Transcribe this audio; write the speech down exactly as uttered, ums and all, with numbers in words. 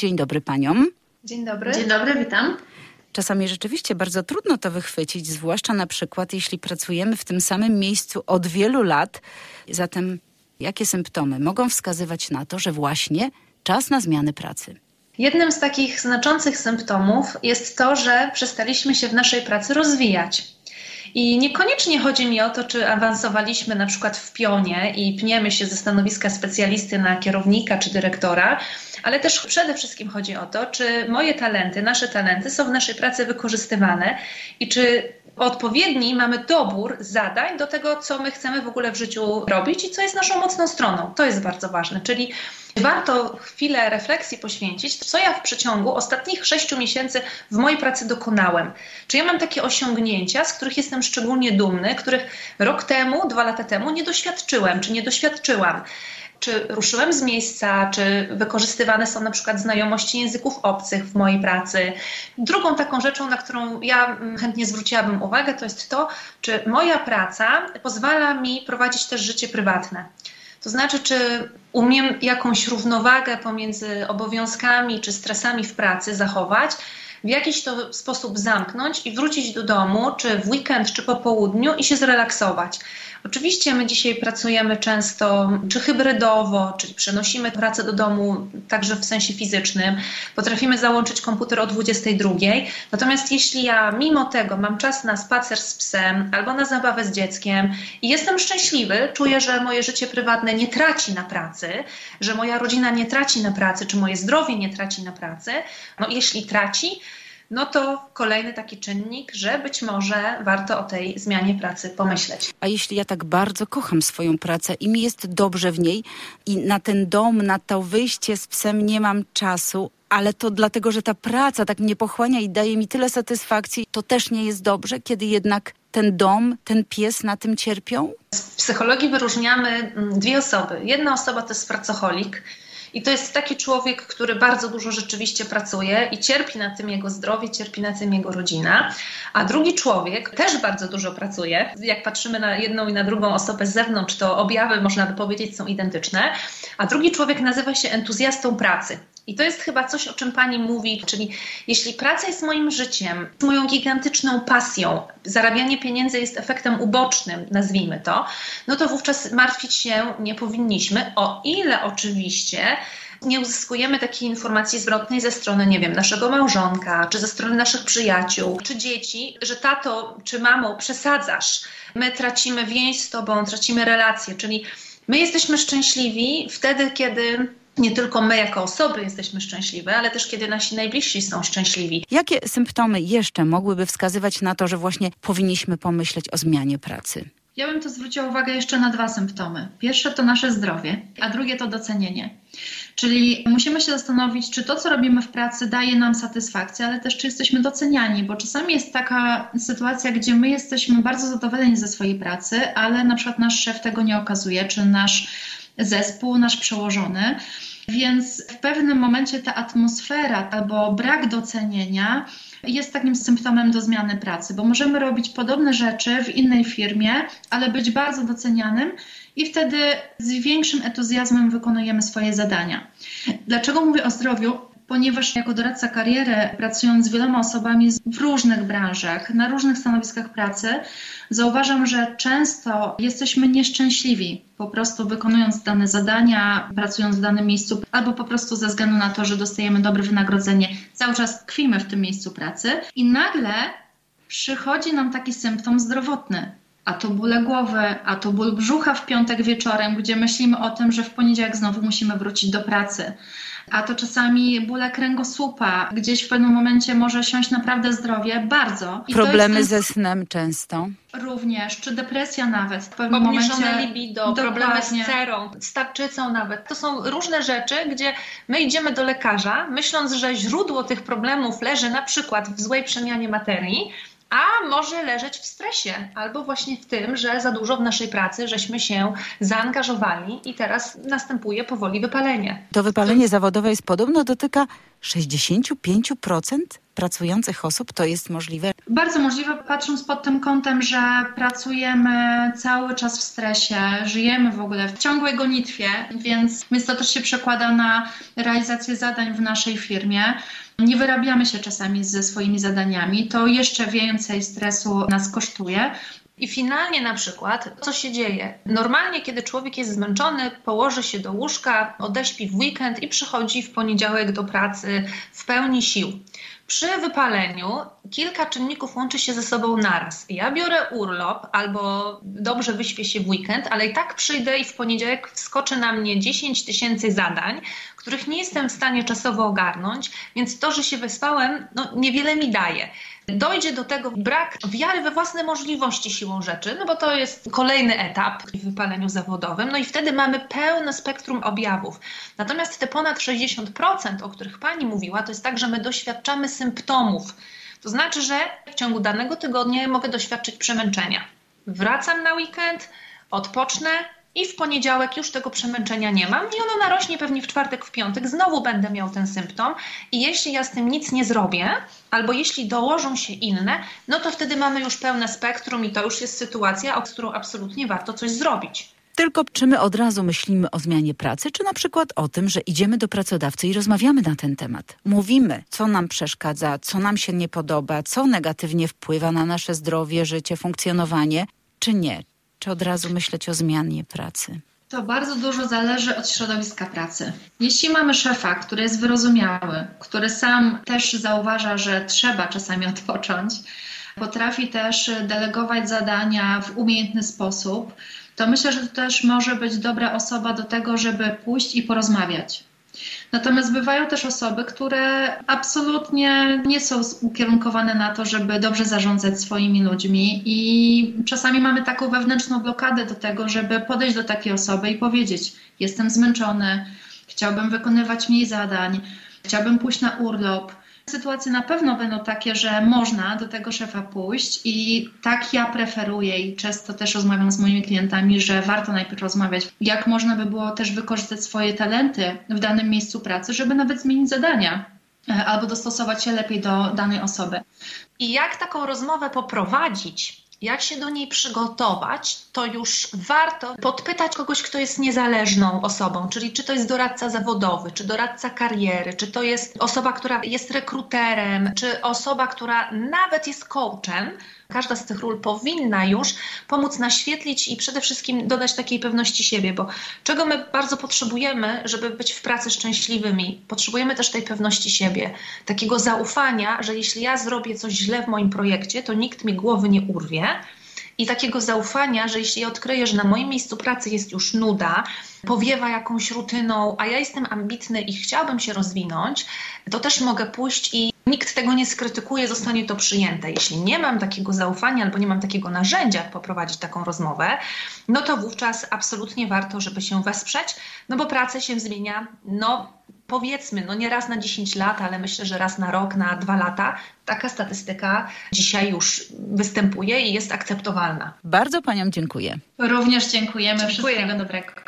Dzień dobry paniom. Dzień dobry. Dzień dobry, witam. Czasami rzeczywiście bardzo trudno to wychwycić, zwłaszcza na przykład jeśli pracujemy w tym samym miejscu od wielu lat. Zatem jakie symptomy mogą wskazywać na to, że właśnie czas na zmianę pracy? Jednym z takich znaczących symptomów jest to, że przestaliśmy się w naszej pracy rozwijać. I niekoniecznie chodzi mi o to, czy awansowaliśmy na przykład w pionie i pniemy się ze stanowiska specjalisty na kierownika czy dyrektora, ale też przede wszystkim chodzi o to, czy moje talenty, nasze talenty są w naszej pracy wykorzystywane i czy odpowiedni mamy dobór zadań do tego, co my chcemy w ogóle w życiu robić i co jest naszą mocną stroną. To jest bardzo ważne, czyli warto chwilę refleksji poświęcić, co ja w przeciągu ostatnich sześciu miesięcy w mojej pracy dokonałem. Czy ja mam takie osiągnięcia, z których jestem szczególnie dumny, których rok temu, dwa lata temu nie doświadczyłem, czy nie doświadczyłam. Czy ruszyłem z miejsca, czy wykorzystywane są na przykład znajomości języków obcych w mojej pracy. Drugą taką rzeczą, na którą ja chętnie zwróciłabym uwagę, to jest to, czy moja praca pozwala mi prowadzić też życie prywatne. To znaczy, czy umiem jakąś równowagę pomiędzy obowiązkami czy stresami w pracy zachować, w jakiś to sposób zamknąć i wrócić do domu, czy w weekend, czy po południu i się zrelaksować. Oczywiście my dzisiaj pracujemy często czy hybrydowo, czyli przenosimy pracę do domu także w sensie fizycznym. Potrafimy załączyć komputer o dwudziestej drugiej. Natomiast jeśli ja mimo tego mam czas na spacer z psem albo na zabawę z dzieckiem i jestem szczęśliwy, czuję, że moje życie prywatne nie traci na pracy, że moja rodzina nie traci na pracy, czy moje zdrowie nie traci na pracy, no jeśli traci, no to kolejny taki czynnik, że być może warto o tej zmianie pracy pomyśleć. A jeśli ja tak bardzo kocham swoją pracę i mi jest dobrze w niej i na ten dom, na to wyjście z psem nie mam czasu, ale to dlatego, że ta praca tak mnie pochłania i daje mi tyle satysfakcji, to też nie jest dobrze, kiedy jednak ten dom, ten pies na tym cierpią? W psychologii wyróżniamy dwie osoby. Jedna osoba to jest pracoholik, i to jest taki człowiek, który bardzo dużo rzeczywiście pracuje i cierpi na tym jego zdrowie, cierpi na tym jego rodzina. A drugi człowiek też bardzo dużo pracuje. Jak patrzymy na jedną i na drugą osobę z zewnątrz, to objawy, można by powiedzieć, są identyczne. A drugi człowiek nazywa się entuzjastą pracy. I to jest chyba coś, o czym pani mówi, czyli jeśli praca jest moim życiem, moją gigantyczną pasją, zarabianie pieniędzy jest efektem ubocznym, nazwijmy to, no to wówczas martwić się nie powinniśmy, o ile oczywiście nie uzyskujemy takiej informacji zwrotnej ze strony, nie wiem, naszego małżonka, czy ze strony naszych przyjaciół, czy dzieci, że tato, czy mamo, przesadzasz, my tracimy więź z tobą, tracimy relacje, czyli my jesteśmy szczęśliwi wtedy, kiedy nie tylko my jako osoby jesteśmy szczęśliwe, ale też kiedy nasi najbliżsi są szczęśliwi. Jakie symptomy jeszcze mogłyby wskazywać na to, że właśnie powinniśmy pomyśleć o zmianie pracy? Ja bym tu zwróciła uwagę jeszcze na dwa symptomy. Pierwsze to nasze zdrowie, a drugie to docenienie. Czyli musimy się zastanowić, czy to, co robimy w pracy, daje nam satysfakcję, ale też czy jesteśmy doceniani, bo czasami jest taka sytuacja, gdzie my jesteśmy bardzo zadowoleni ze swojej pracy, ale na przykład nasz szef tego nie okazuje, czy nasz zespół, nasz przełożony. Więc w pewnym momencie ta atmosfera albo brak docenienia jest takim symptomem do zmiany pracy, bo możemy robić podobne rzeczy w innej firmie, ale być bardzo docenianym i wtedy z większym entuzjazmem wykonujemy swoje zadania. Dlaczego mówię o zdrowiu? Ponieważ jako doradca kariery, pracując z wieloma osobami w różnych branżach, na różnych stanowiskach pracy, zauważam, że często jesteśmy nieszczęśliwi, po prostu wykonując dane zadania, pracując w danym miejscu, albo po prostu ze względu na to, że dostajemy dobre wynagrodzenie, cały czas tkwimy w tym miejscu pracy i nagle przychodzi nam taki symptom zdrowotny. A to bóle głowy, a to ból brzucha w piątek wieczorem, gdzie myślimy o tym, że w poniedziałek znowu musimy wrócić do pracy. A to czasami bóle kręgosłupa, gdzieś w pewnym momencie może siąść naprawdę zdrowie, bardzo. I problemy jest ze snem często. Również, czy depresja nawet. W pewnym Obniżone momencie, libido, problemy z cerą, z tarczycą nawet. To są różne rzeczy, gdzie my idziemy do lekarza, myśląc, że źródło tych problemów leży na przykład w złej przemianie materii, a może leżeć w stresie albo właśnie w tym, że za dużo w naszej pracy żeśmy się zaangażowali i teraz następuje powoli wypalenie. To wypalenie zawodowe jest podobno dotyka sześćdziesiąt pięć procent pracujących osób to jest możliwe? Bardzo możliwe, patrząc pod tym kątem, że pracujemy cały czas w stresie, żyjemy w ogóle w ciągłej gonitwie, więc, więc to też się przekłada na realizację zadań w naszej firmie. Nie wyrabiamy się czasami ze swoimi zadaniami, to jeszcze więcej stresu nas kosztuje. I finalnie na przykład, co się dzieje? Normalnie, kiedy człowiek jest zmęczony, położy się do łóżka, odeśpi w weekend i przychodzi w poniedziałek do pracy w pełni sił. Przy wypaleniu kilka czynników łączy się ze sobą naraz. Ja biorę urlop albo dobrze wyśpię się w weekend, ale i tak przyjdę i w poniedziałek wskoczy na mnie dziesięć tysięcy zadań, których nie jestem w stanie czasowo ogarnąć, więc to, że się wyspałem, no niewiele mi daje. Dojdzie do tego brak wiary we własne możliwości siłą rzeczy, no bo to jest kolejny etap w wypaleniu zawodowym, no i wtedy mamy pełne spektrum objawów. Natomiast te ponad sześćdziesiąt procent, o których Pani mówiła, to jest tak, że my doświadczamy symptomów. To znaczy, że w ciągu danego tygodnia mogę doświadczyć przemęczenia. Wracam na weekend, odpocznę i w poniedziałek już tego przemęczenia nie mam i ono narośnie pewnie w czwartek, w piątek, znowu będę miał ten symptom i jeśli ja z tym nic nie zrobię, albo jeśli dołożą się inne, no to wtedy mamy już pełne spektrum i to już jest sytuacja, o którą absolutnie warto coś zrobić. Tylko czy my od razu myślimy o zmianie pracy, czy na przykład o tym, że idziemy do pracodawcy i rozmawiamy na ten temat. Mówimy, co nam przeszkadza, co nam się nie podoba, co negatywnie wpływa na nasze zdrowie, życie, funkcjonowanie, czy nie? Czy od razu myśleć o zmianie pracy? To bardzo dużo zależy od środowiska pracy. Jeśli mamy szefa, który jest wyrozumiały, który sam też zauważa, że trzeba czasami odpocząć, potrafi też delegować zadania w umiejętny sposób, to myślę, że to też może być dobra osoba do tego, żeby pójść i porozmawiać. Natomiast bywają też osoby, które absolutnie nie są ukierunkowane na to, żeby dobrze zarządzać swoimi ludźmi i czasami mamy taką wewnętrzną blokadę do tego, żeby podejść do takiej osoby i powiedzieć: jestem zmęczony, chciałbym wykonywać mniej zadań, chciałbym pójść na urlop. Sytuacje na pewno będą takie, że można do tego szefa pójść i tak ja preferuję i często też rozmawiam z moimi klientami, że warto najpierw rozmawiać, jak można by było też wykorzystać swoje talenty w danym miejscu pracy, żeby nawet zmienić zadania albo dostosować się lepiej do danej osoby. I jak taką rozmowę poprowadzić, jak się do niej przygotować, to już warto podpytać kogoś, kto jest niezależną osobą, czyli czy to jest doradca zawodowy, czy doradca kariery, czy to jest osoba, która jest rekruterem, czy osoba, która nawet jest coachem. Każda z tych ról powinna już pomóc naświetlić i przede wszystkim dodać takiej pewności siebie, bo czego my bardzo potrzebujemy, żeby być w pracy szczęśliwymi? Potrzebujemy też tej pewności siebie, takiego zaufania, że jeśli ja zrobię coś źle w moim projekcie, to nikt mi głowy nie urwie. I takiego zaufania, że jeśli ja odkryję, że na moim miejscu pracy jest już nuda, powiewa jakąś rutyną, a ja jestem ambitny i chciałabym się rozwinąć, to też mogę pójść i nikt tego nie skrytykuje, zostanie to przyjęte. Jeśli nie mam takiego zaufania albo nie mam takiego narzędzia, jak poprowadzić taką rozmowę, no to wówczas absolutnie warto, żeby się wesprzeć, no bo praca się zmienia, no powiedzmy, no nie raz na dziesięć lat, ale myślę, że raz na rok, na dwa lata. Taka statystyka dzisiaj już występuje i jest akceptowalna. Bardzo Paniom dziękuję. Również dziękujemy. Dziękuję. Wszystkiego dobrego.